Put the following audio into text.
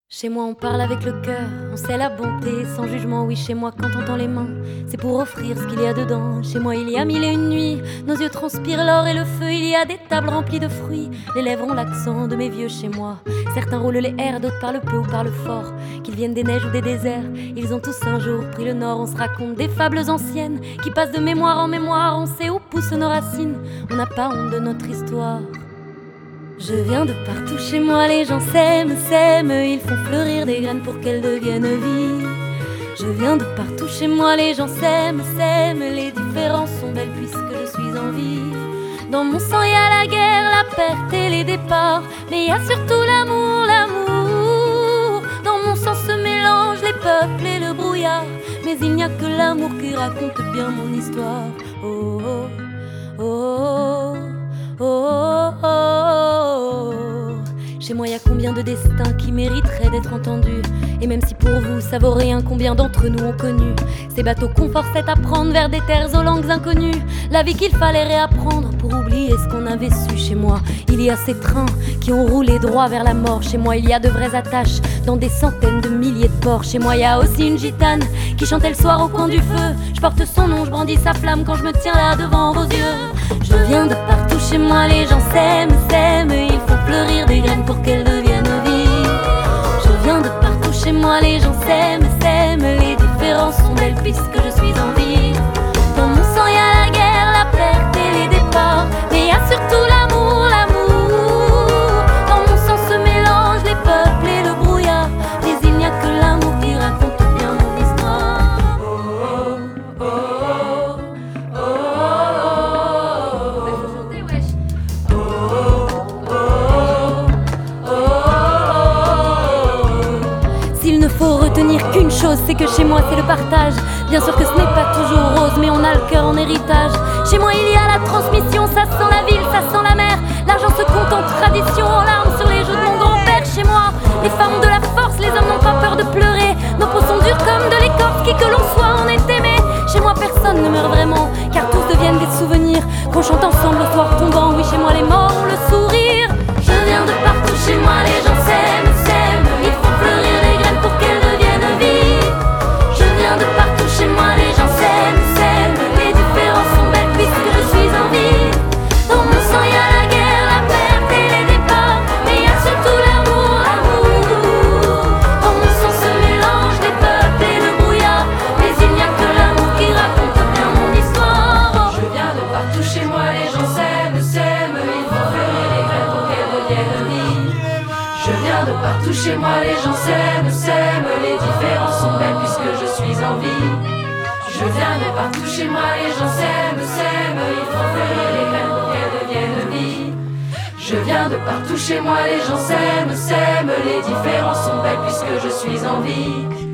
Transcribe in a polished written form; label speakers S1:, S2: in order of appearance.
S1: Chez moi on parle avec le cœur, on sait la bonté, sans jugement. Oui, chez moi quand on tend les mains, c'est pour offrir ce qu'il y a dedans. Chez moi il y a mille et une nuits, nos yeux transpirent l'or et le feu. Il y a des tables remplies de fruits, les lèvres ont l'accent de mes vieux chez moi. Certains roulent les airs, d'autres parlent peu ou parlent fort. Qu'ils viennent des neiges ou des déserts, ils ont tous un jour pris le nord. On se raconte des fables anciennes qui passent de mémoire en mémoire. On sait où poussent nos racines, on n'a pas honte de notre histoire. Je viens de partout chez moi, les gens s'aiment, ils font fleurir des graines pour qu'elles deviennent vie. Je viens de partout chez moi, les gens s'aiment, les différences sont belles puisque je suis en vie. Dans mon sang il y a la guerre, la perte et les départs, mais il y a surtout l'amour, l'amour. Dans mon sang se mélangent les peuples et le brouillard, mais il n'y a que l'amour qui raconte bien mon histoire. Oh oh oh oh oh oh oh. Chez moi y a combien de destins qui mériteraient d'être entendus. Et même si pour vous ça vaut rien, combien d'entre nous ont connu ces bateaux qu'on forçait à prendre vers des terres aux langues inconnues. La vie qu'il fallait réapprendre pour oublier ce qu'on avait su. Chez moi il y a ces trains qui ont roulé droit vers la mort. Chez moi il y a de vraies attaches dans des centaines de milliers de ports. Chez moi il y a aussi une gitane qui chantait le soir au coin du feu. Je porte son nom, je brandis sa flamme quand je me tiens là devant vos yeux. Je viens de partout chez moi, les gens s'aiment, ils font fleurir des graines pour qu'elles deviennent vie. Je viens de partout chez moi, les gens s'aiment, les différences sont belles puisque je suis en vie. Dans mon sang il y a la guerre, la perte et les départs, mais il y a surtout l'amour, l'amour. Dans mon sang se mélangent les peuples et le brouillard, mais il n'y a que l'amour qui raconte bien mon histoire. Oh oh oh oh oh oh. Faut chanter, wesh. Oh oh oh oh oh. S'il ne faut retenir qu'une chose, c'est que chez moi c'est le partage. Bien sûr que ce n'est pas toujours rose, mais on a le cœur en héritage. Chez moi il y a la transmission, ça sent la ville, ça sent la mer. L'argent se compte en tradition, en larmes sur les joues de mon grand-père. Chez moi, les femmes ont de la force, les hommes n'ont pas peur de pleurer. Nos peaux sont dures comme de l'écorce, qui que l'on soit, on est aimé. Chez moi personne ne meurt vraiment, car tous deviennent des souvenirs qu'on chante ensemble au soir tombant. Oui, chez moi les morts ont le sourire. Je viens de partout chez moi, les gens s'aiment, ils font fleurir des graines pour qu'elles deviennent vie. Je viens de partout chez moi, les gens s'aiment, les différences sont belles puisque je suis en vie. Dans mon sang il y a la guerre, la perte et les départs, mais il y a surtout l'amour, l'amour. Dans mon sang se mélangent les peuples et le brouillard, mais il n'y a que l'amour qui raconte bien mon histoire. Je viens de partout chez moi, les gens s'aiment, ils font fleurir les graines pour qu'elles deviennent vie. Je viens de partout chez moi, les gens s'aiment, les différences sont belles puisque je suis en vie. Je viens de partout chez moi, les gens s'aiment, ils font fleurir les graines pour qu'elles deviennent vie. Je viens de partout chez moi, les gens s'aiment, les différences sont belles puisque je suis en vie.